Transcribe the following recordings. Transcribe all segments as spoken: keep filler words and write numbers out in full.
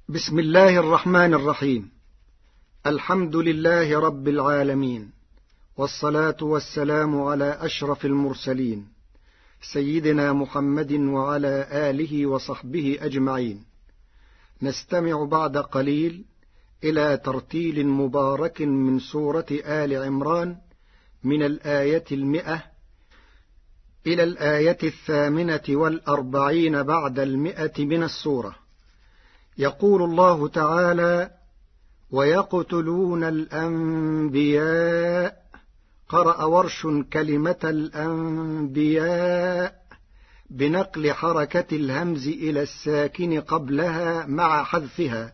بسم الله الرحمن الرحيم. الحمد لله رب العالمين، والصلاة والسلام على أشرف المرسلين سيدنا محمد وعلى آله وصحبه أجمعين. نستمع بعد قليل إلى ترتيل مبارك من سورة آل عمران من الآية المئة إلى الآية الثامنة والأربعين بعد المئة من السورة. يقول الله تعالى: ويقتلون الأنبياء. قرأ ورش كلمة الأنبياء بنقل حركة الهمز إلى الساكن قبلها مع حذفها،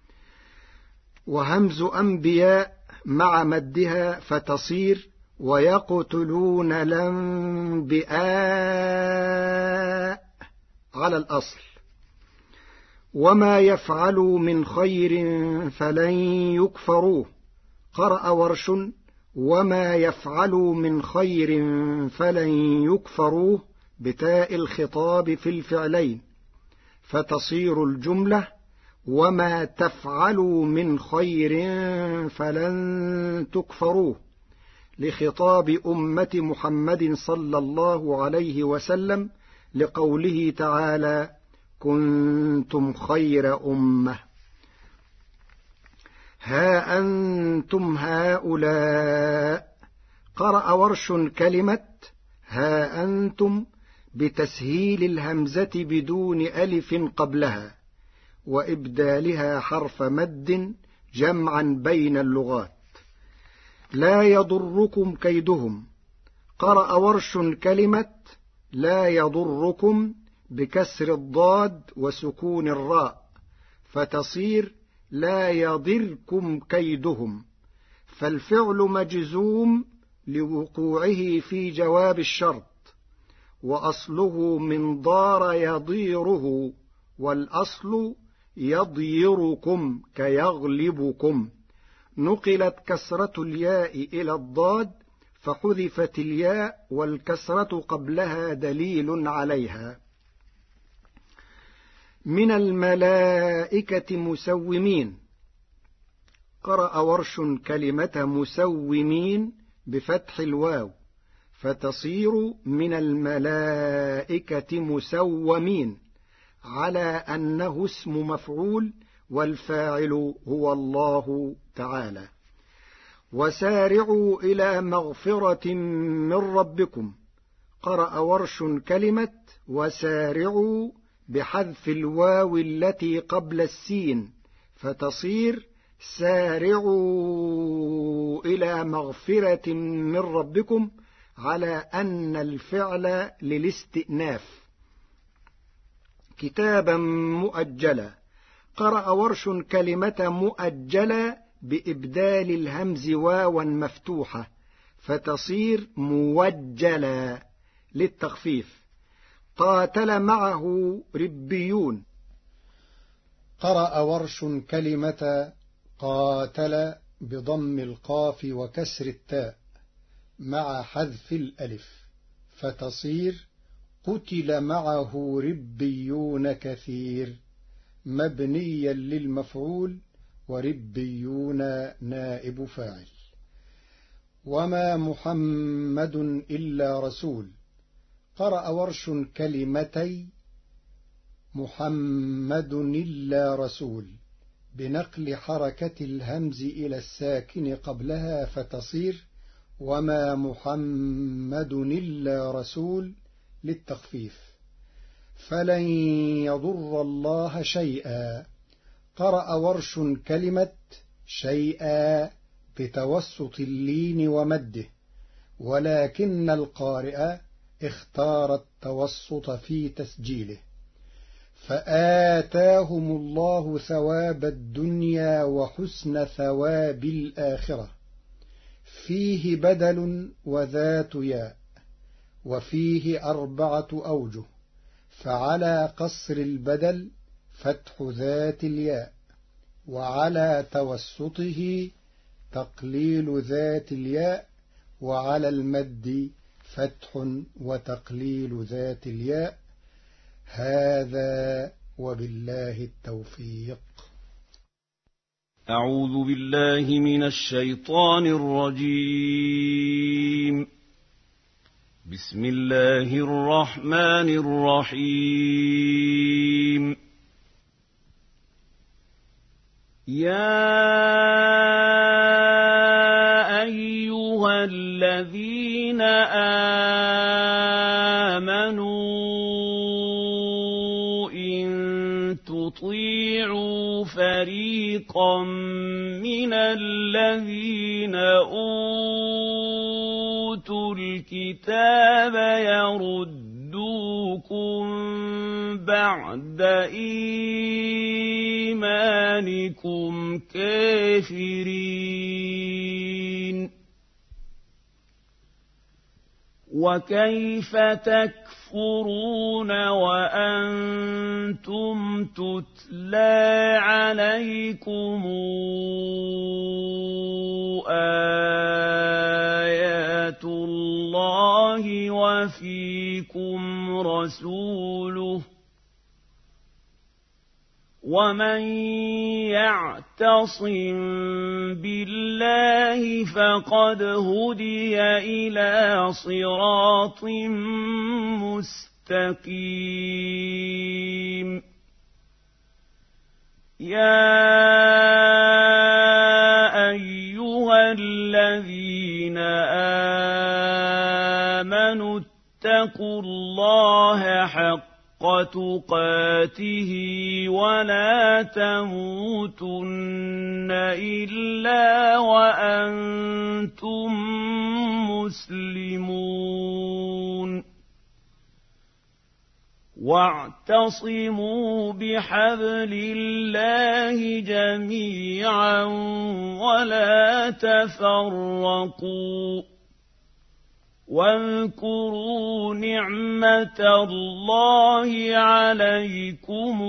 وهمز أنبياء مع مدها فتصير ويقتلون الأنبياء على الأصل. وما يفعلوا من خير فلن يكفروه. قرأ ورش وما يفعلوا من خير فلن يكفروه بتاء الخطاب في الفعلين فتصير الجملة وما تفعلوا من خير فلن تكفروه، لخطاب أمة محمد صلى الله عليه وسلم، لقوله تعالى: كنتم خير أمة. ها أنتم هؤلاء. قرأ ورش كلمة ها أنتم بتسهيل الهمزة بدون ألف قبلها وإبدالها حرف مد جمعا بين اللغات. لا يضركم كيدهم. قرأ ورش كلمة لا يضركم بكسر الضاد وسكون الراء فتصير لا يضركم كيدهم، فالفعل مجزوم لوقوعه في جواب الشرط، وأصله من ضار يضيره، والأصل يضيركم كيغلبكم. نقلت كسرة الياء إلى الضاد فحذفت الياء والكسرة قبلها دليل عليها. من الملائكة مسومين. قرأ ورش كلمة مسومين بفتح الواو فتصير من الملائكة مسومين، على أنه اسم مفعول والفاعل هو الله تعالى. وسارعوا إلى مغفرة من ربكم. قرأ ورش كلمة وسارعوا بحذف الواو التي قبل السين فتصير سارعوا إلى مغفرة من ربكم، على أن الفعل للاستئناف. كتابا مؤجلا. قرأ ورش كلمة مؤجلا بإبدال الهمز واوا مفتوحة فتصير موجلا للتخفيف. قاتل معه ربيون. قرأ ورش كلمة قاتل بضم القاف وكسر التاء مع حذف الألف فتصير قتل معه ربيون كثير، مبنيا للمفعول وربيون نائب فاعل. وما محمد إلا رسول. قرأ ورش كلمتي محمد إلا رسول بنقل حركة الهمز إلى الساكن قبلها فتصير وما محمد إلا رسول للتخفيف. فلن يضر الله شيئا. قرأ ورش كلمة شيئا بتوسط اللين ومده، ولكن القارئ اختار التوسط في تسجيله. فآتاهم الله ثواب الدنيا وحسن ثواب الآخرة. فيه بدل وذات ياء، وفيه أربعة أوجه، فعلى قصر البدل فتح ذات الياء، وعلى توسطه تقليل ذات الياء، وعلى المد فتح وتقليل ذات الياء. هذا وبالله التوفيق. أعوذ بالله من الشيطان الرجيم. بسم الله الرحمن الرحيم. يا أيها الذين آمنوا إن تطيعوا فريقا من الذين أوتوا الكتاب يردوكم بعد إيمانكم كافرين. وكيف تكفرون وأنتم تتلى عليكم آيات الله وفيكم رسوله ومن يعتصم بالله فقد هدي إلى صراط مستقيم. يا أيها الذين آمنوا اتقوا الله حق تقاته ولا تموتن إلا وأنتم مسلمون. واعتصموا بحبل الله جميعا ولا تفرقوا. واذكروا نعمة الله عليكم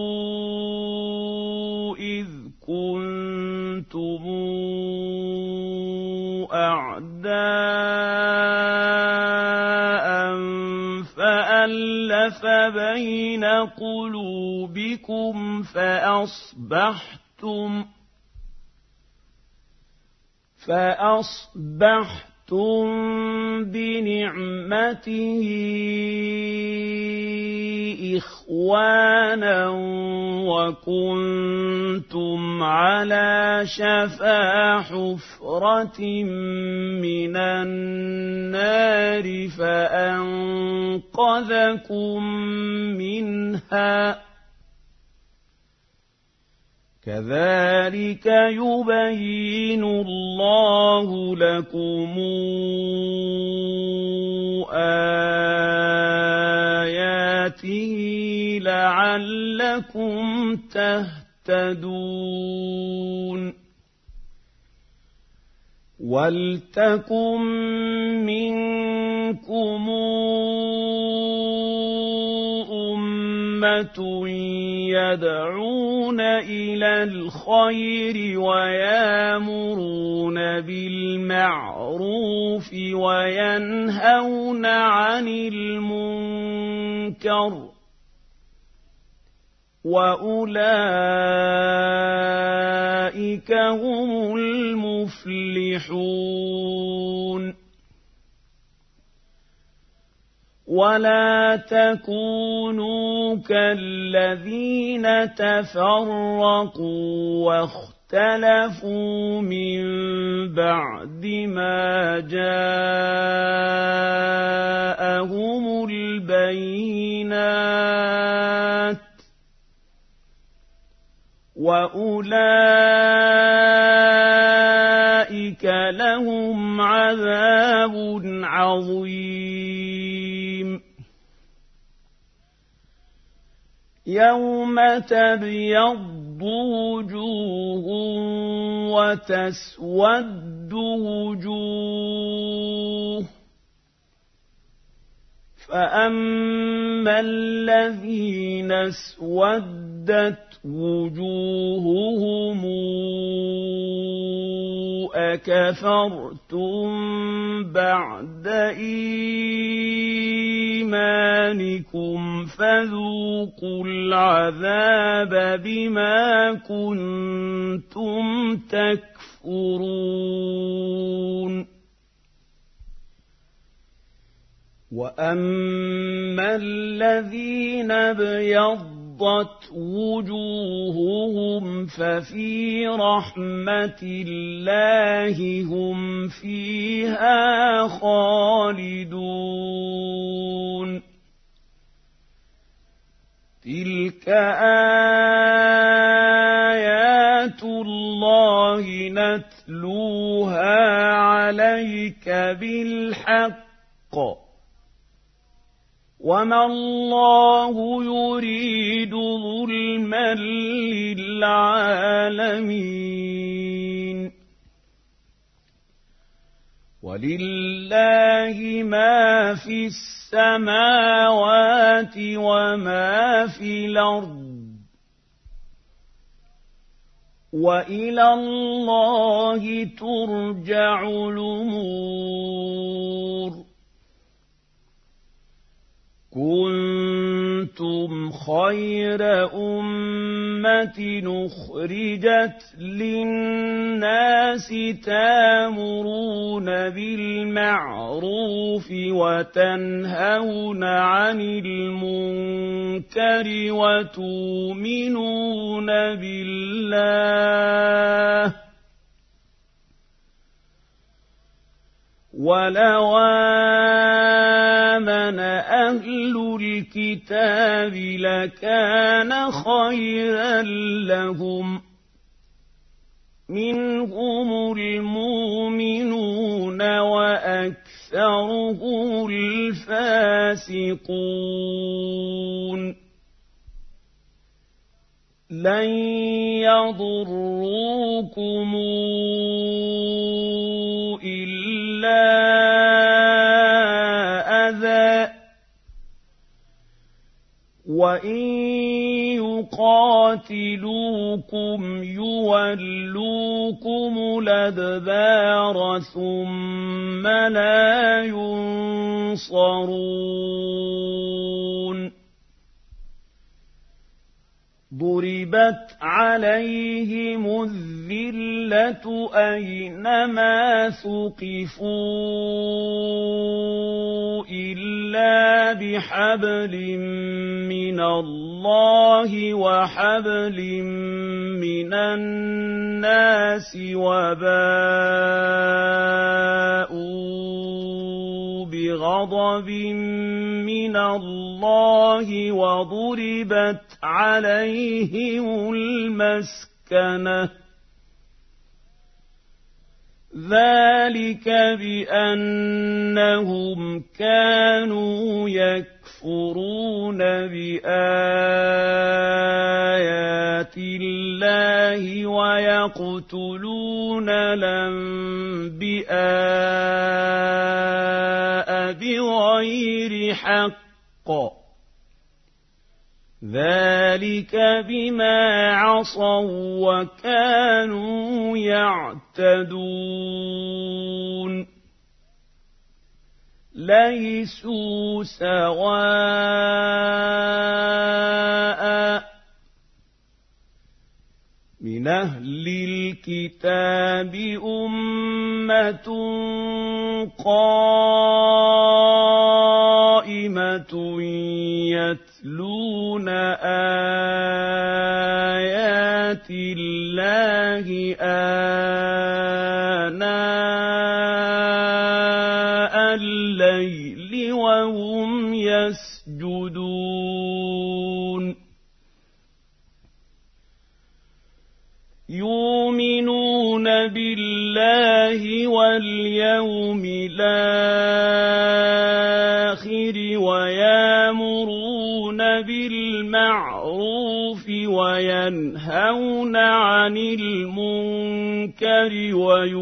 إذ كنتم أعداء فألف بين قلوبكم فأصبحتم فأصبحتم بنعمته إخوانا وكنتم على شفا حفرة من النار فأنقذكم منها. كذلك يبين الله لكم آياته لعلكم تهتدون. ولتكن منكم أمة يدعون إلى الخير ويأمرون بالمعروف وينهون عن المنكر وأولئك هم المفلحون. ولا تكونوا كالذين تفرقوا واختلفوا من بعد ما جاءهم البينات وأولئك لهم عذاب عظيم. يوم تبيض وجوه وتسود وجوه فأما الذين اسودت وجوههم أكفرتم بعد إيمانكم فذوقوا العذاب بما كنتم تكفرون وأما الذين ابيضت وجوههم ففي رحمة الله هم فيها خالدون تلك آيات الله نتلوها عليك بالحق وما الله يريد ظلما للعالمين ولله ما في السماوات وما في الأرض وإلى الله ترجع الأمور كنتم خير أمة أخرجت للناس تأمرون بالمعروف وتنهون عن المنكر وتؤمنون بالله ولو آمن أهل الكتاب لكان خيرا لهم منهم المؤمنون وأكثرهم الفاسقون لن يضروكم إلا أذى وإن يقاتلوكم يولوكم الأدبار ثم لا ينصرون ضربت عليهم الذلة أينما ثقفوا إلا بحبل من الله وحبل من الناس وباءوا بغضب من الله وضربت عليهم المسكنة ذلك بأنهم كانوا يكفرون بآيات الله ويقتلون الأنبياء بغير حق ذلك بما عصوا وكانوا يعتدون ليسوا سواء من أهل الكتاب أمة قائمة يتلون آيات الله آناء الليل وهم يسجدون يؤمنون بالله واليوم الآخر ويأمرون بالمعروف وينهون عن المنكر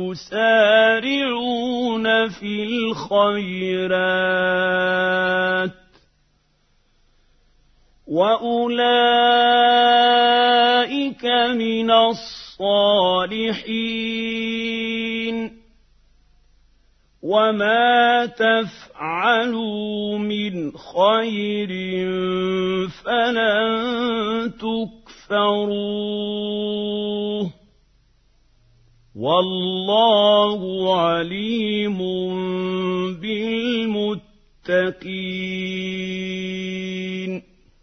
ويسارعون في الخيرات وأولئك من الصالحين وما تفعلوا من خير فلن تكفروه والله عليم بالمتقين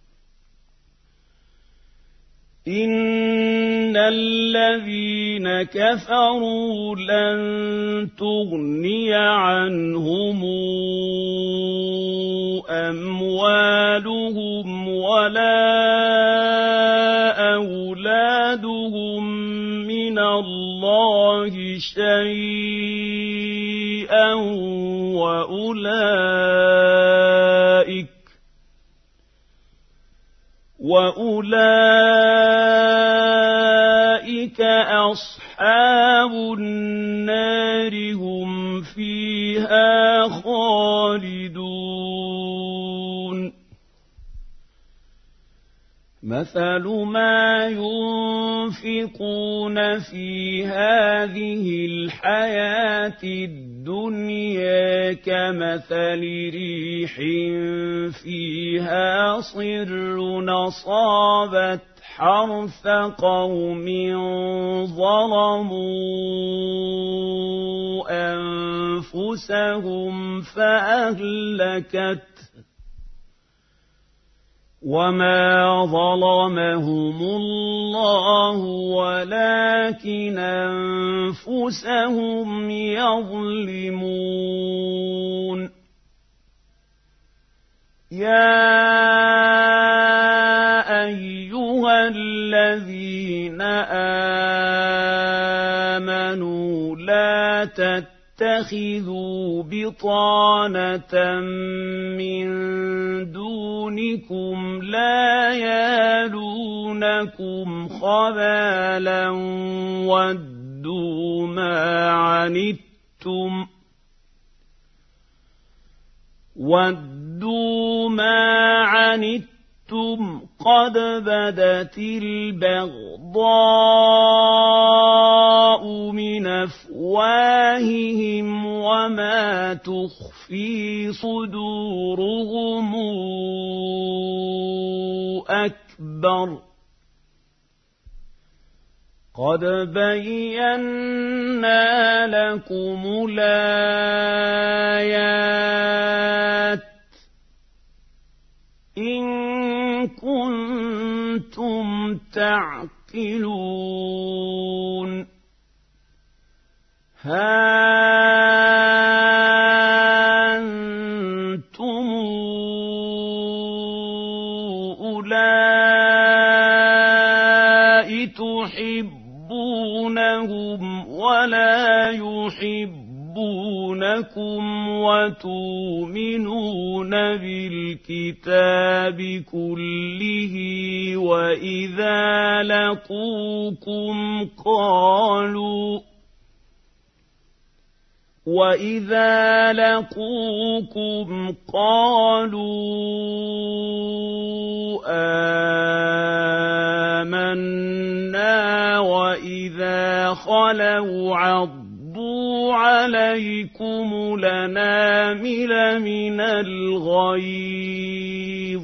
إن الذين كفروا لن تغني عنهم أموالهم ولا أولادهم من الله شيئا وأولئك وأولئك أصحاب النار هم فيها خالدون مثل ما ينفقون في هذه الحياة الدنيا كمثل ريح فيها صر أصابت حرث قوم ظلموا أنفسهم فأهلكت وما ظلمهم الله ولكن أنفسهم يظلمون يا أيها الذين آمنوا لا تتخذوا بطانة من دونكم لا يالونكم خبالا ودوا ما عنتم ودوا ما عنتم قد بدت البغضاء من أفواههم وما تخفي صدورهم أكبر قد بينا لكم الآيات إن كنتم تعقلون ها أنتم أولئك تحبونهم ولا يحبونكم وتؤمنون بالكتاب كله وإذا لقوكم قالوا وإذا لقوكم قالوا آمنا وإذا خلوا عضوا عليكم الأنامل من الغيظ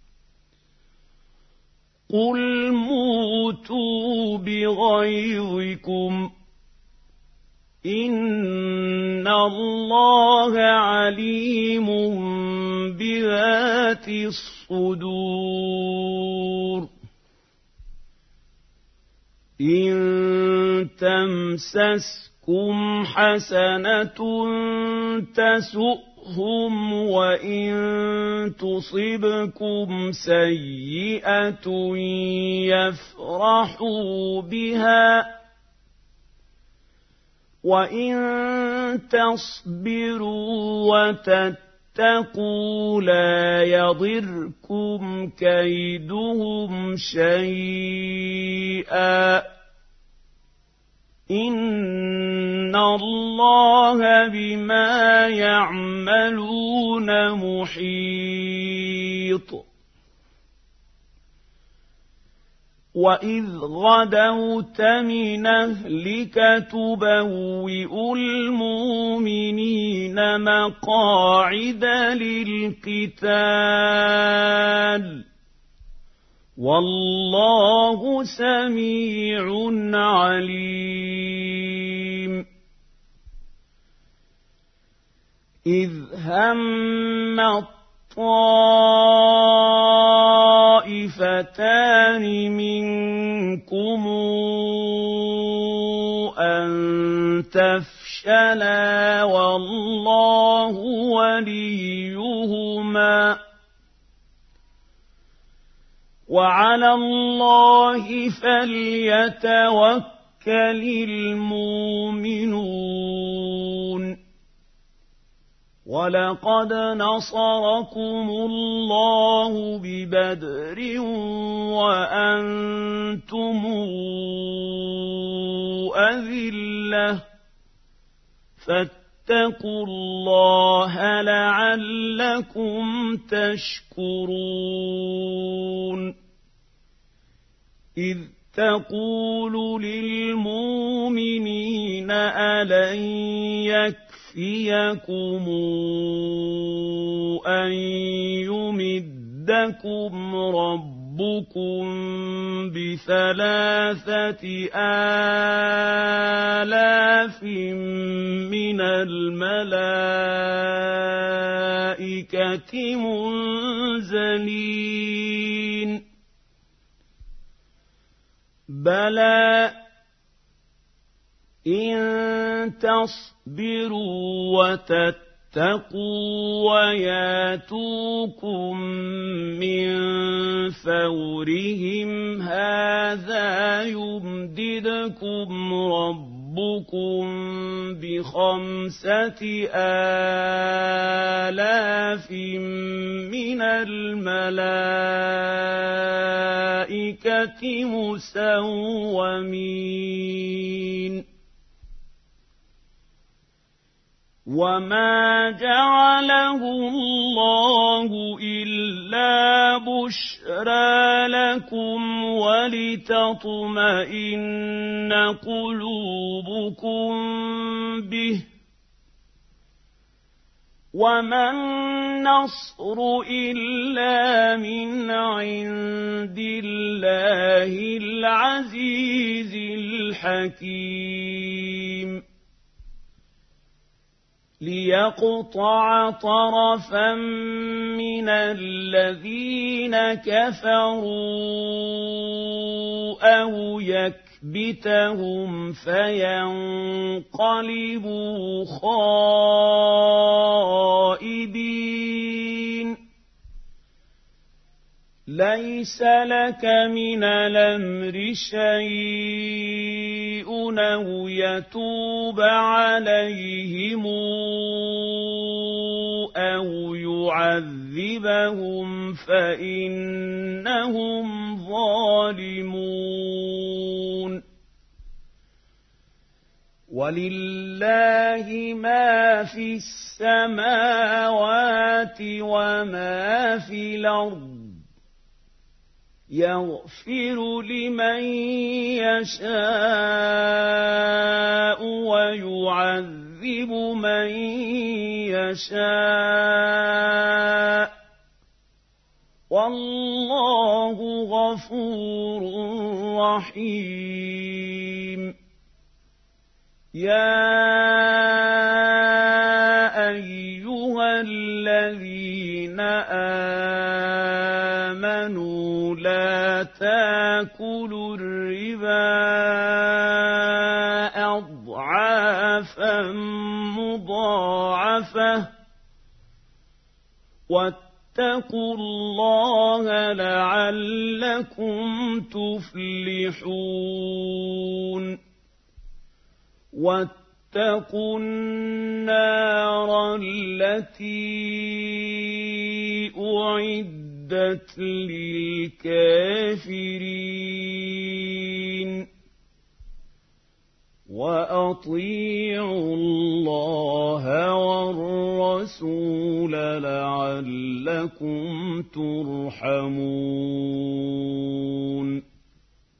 قل موتوا بغيظكم إن الله عليم بذات الصدور إن تمسسكم حسنة تسؤهم وإن تصبكم سيئة يفرحوا بها وإن تصبروا وتتقوا لا يضركم كيدهم شيئا إن الله بما يعملون محيط وإذ غدوت من أهلك تبوئ المؤمنين مقاعد للقتال والله سميع عليم إذ هم الطائفتان منكم أن تفشلا والله وليهما وعلى الله فليتوكل المؤمنون ولقد نصركم الله ببدر وأنتم أذلة فاتقوا الله لعلكم تشكرون إذ تقول للمؤمنين ألن يكفيكم أن يمدكم ربكم بثلاثة آلاف من الملائكة منزلين بلى إن تصبروا وتتقوا وياتوكم من فورهم هذا يمددكم ربكم بخمسة آلاف من الملائكة مسومين وما جعله الله إلا بشرى لكم ولتطمئن قلوبكم به وما النصر إلا من عند الله العزيز الحكيم ليقطع طرفا من الذين كفروا أو يكبتهم فينقلبوا خائبين ليس لك من الأمر شيء أو يتوب عليهم أو يعذبهم فإنهم ظالمون ولله ما في السماوات وما في الأرض يغفر لمن يشاء ويعذب من يشاء والله غفور رحيم يا أيها الذين آمنوا لا تأكلوا الربا أضعافا مضاعفة واتقوا الله لعلكم تفلحون واتقوا النار التي أعدت للكافرين وأطيعوا الله والرسول لعلكم ترحمون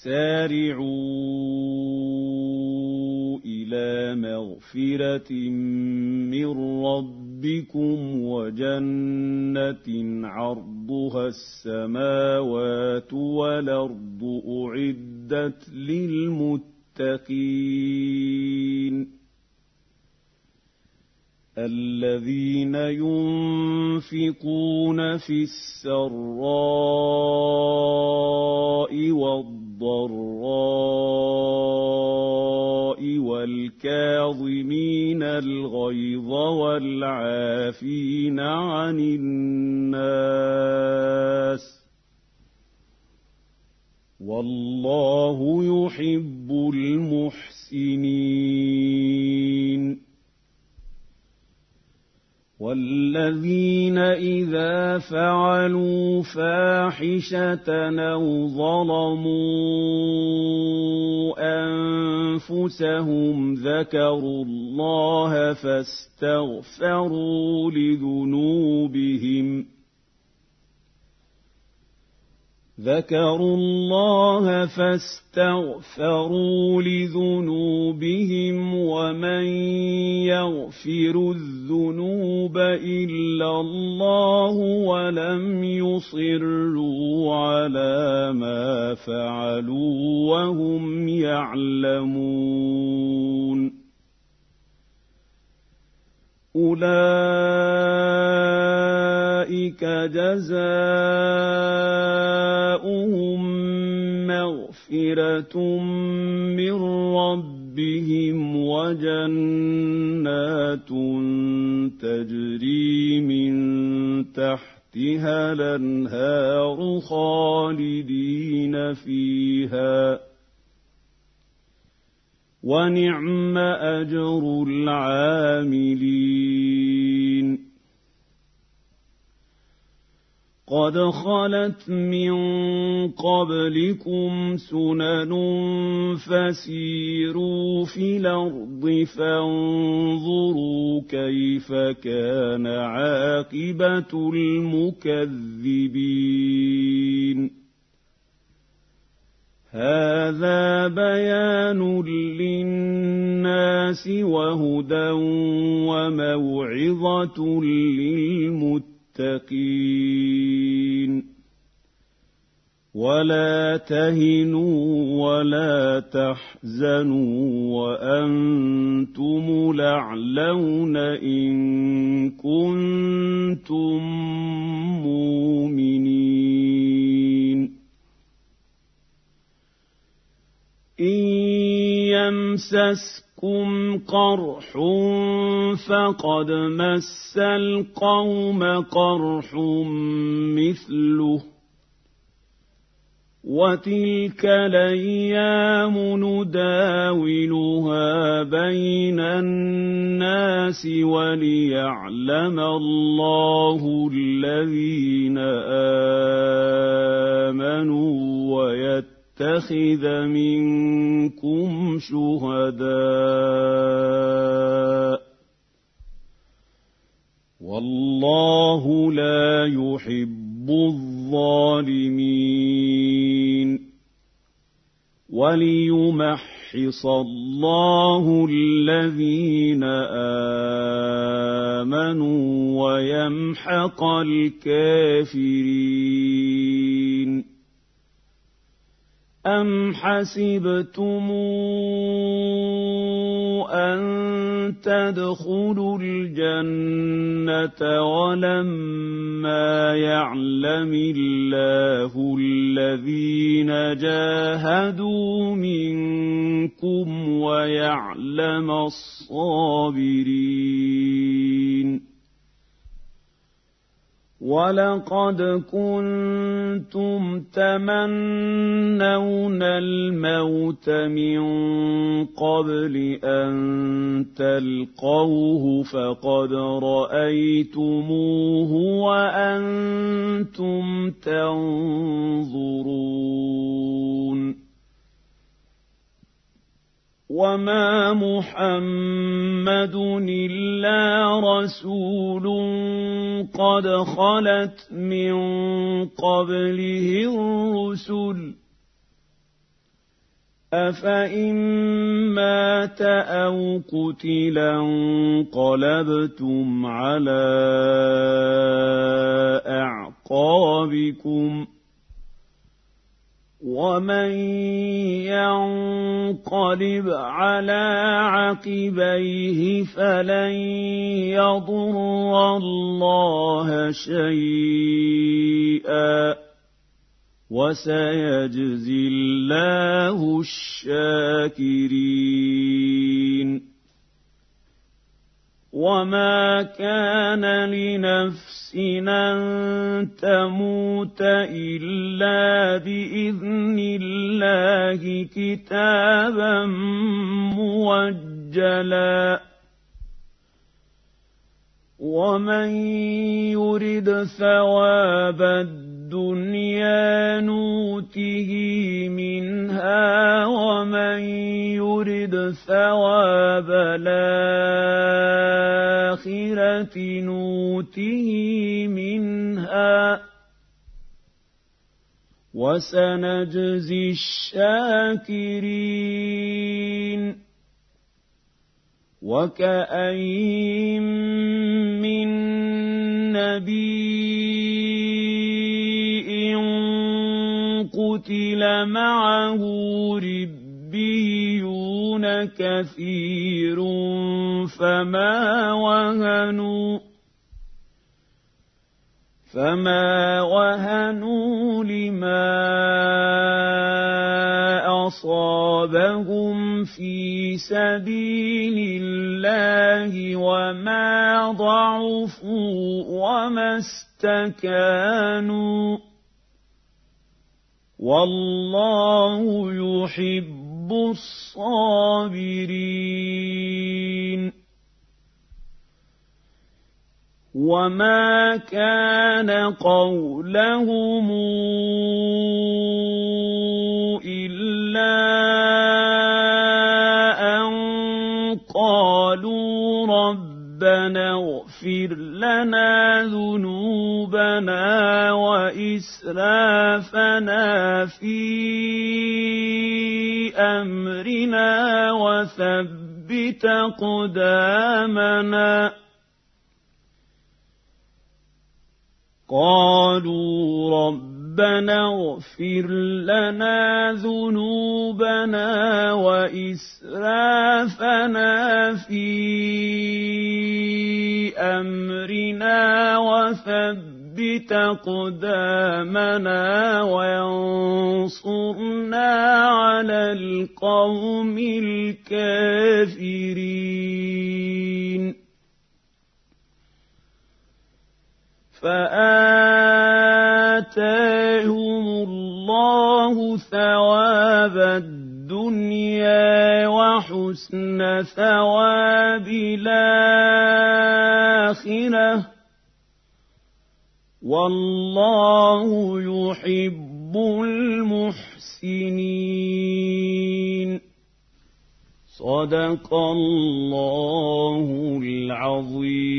سارعوا إلى مغفرة من ربكم وجنة عرضها السماوات والأرض أعدت للمتقين الذين ينفقون في السراء والضراء والكاظمين الغيظ والعافين عن الناس والله يحب المحسنين والذين إذا فعلوا فاحشة أو ظلموا أنفسهم ذكروا الله فاستغفروا لذنوبهم ذكروا الله فاستغفروا لذنوبهم ومن يغفر الذنوب إلا الله ولم يصروا على ما فعلوا وهم يعلمون أولئك جزاؤهم مغفرة من ربهم وجنات تجري من تحتها الأنهار خالدين فيها ونعم أجر العاملين قد خلت من قبلكم سنن فسيروا في الأرض فانظروا كيف كان عاقبة المكذبين هذا بيان للناس وهدى وموعظة للمتقين ولا تهنوا ولا تحزنوا وأنتم الأعلون إن كنتم مؤمنين إن يمسسكم قرح فقد مس القوم قرح مثله وتلك الأيام نداولها بين الناس وليعلم الله الذين آمنوا ويتخذ منكم شهداء والله لا يحب الظالمين وليمحص الله الذين آمنوا ويمحق الكافرين أم حسبتم أن تدخلوا الجنة ولما يعلم الله الذين جاهدوا منكم ويعلم الصابرين ولقد كنتم تمنون الموت من قبل أن تلقوه فقد رأيتموه وأنتم تنظرون وما محمد إلا رسول قد خلت من قبله الرسل أفإن مات أو قتلا انقلبتم على أعقابكم ومن ينقلب على عقبيه فلن يضر الله شيئا وسيجزي الله الشاكرين وما كان لنفس أن تموت إلا بإذن الله كتابا موجلا ومن يرد ثواب الدنيا نوته منها ومن يرد ثواب الآخرة نوته منها وسنجزي الشاكرين وكأين من نبي قتل معه ربيون كثير فما وهنوا فما وهنوا لما أصابهم في سبيل الله وما ضعفوا وما استكانوا والله يحب الصابرين وما كان قولهم إلا أن قالوا ربنا اغفر لنا ذنوبنا وإسرافنا في أمرنا وثبت أقدامنا قالوا ربنا اغفر لنا ذنوبنا وإسرافنا في أمرنا وثبت أقدامنا وانصرنا على القوم الكافرين فآتاهم الله ثواب الدنيا وحسن ثواب الآخرة والله يحب المحسنين صدق الله العظيم.